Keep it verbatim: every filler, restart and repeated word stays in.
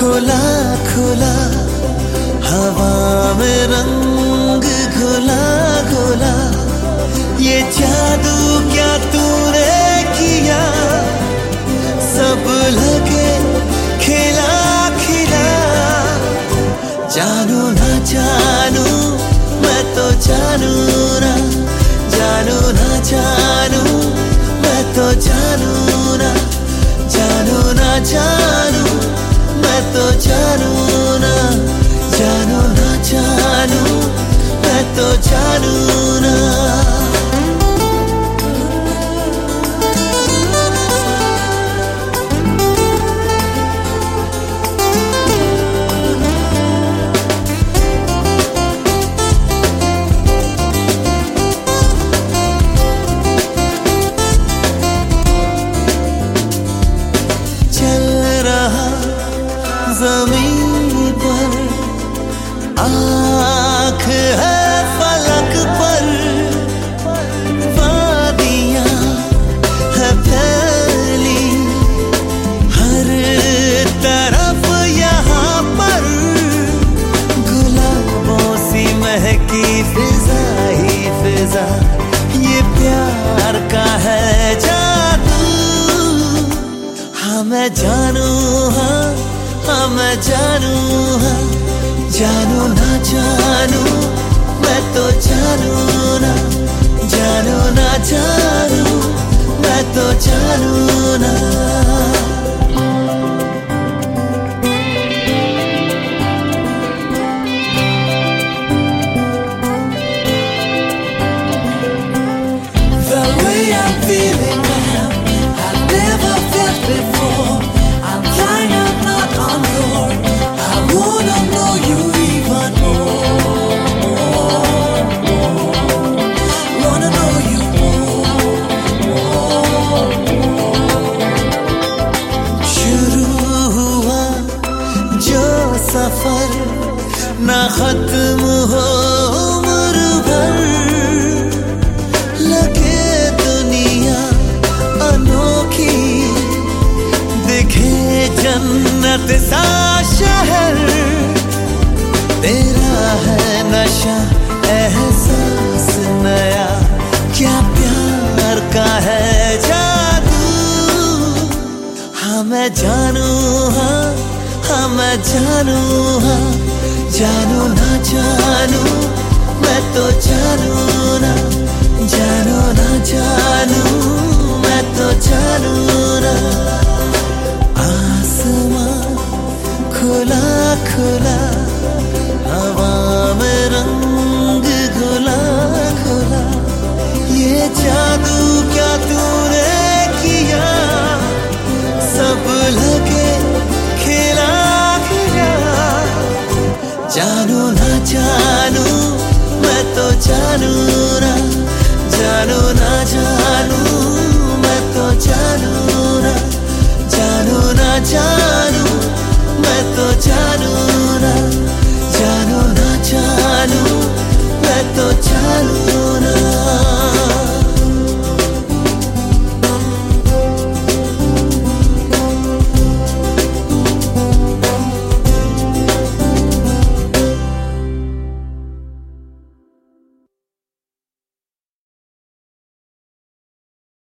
खुला खुला हवा में रंग घुला घुला, ये जादू क्या तूने किया, सब लगे खिला खिला। जानू ना जानू मैं तो जानू ना, जानू ना जानू मैं तो जानू ना, जानू ना जानू मैं तो जानू ना, जानू ना जानू मैं तो जानू ना। ज़मीन पर आँख है फलक पर, वादियाँ है फैली हर तरफ यहाँ पर, गुलाबों सी महकी फिजा ही फिजा, ये प्यार का है जादू। हाँ मैं जानू, हाँ हाँ मैं जानू, हाँ जानू ना जानू मैं तो जानू ना, जानू ना जानू मैं तो जानू ना। The way I'm feeling now, I've never felt before. I'm flying up, not on board. I wanna know you even more, more, more. Wanna know you more, more, more. शुरू हुआ जो सफर ना खत्म हो उम्र भर, लगे दुनिया अनोखी, दिखे जन्नत सा शहर, तेरा है नशा एहसास नया, क्या प्यार का है जादू। हाँ मैं जानू, हाँ हाँ मैं जानू, हाँ जानू ना जानू मैं तो जानू ना, जानू ना जानू मैं तो जानू ना।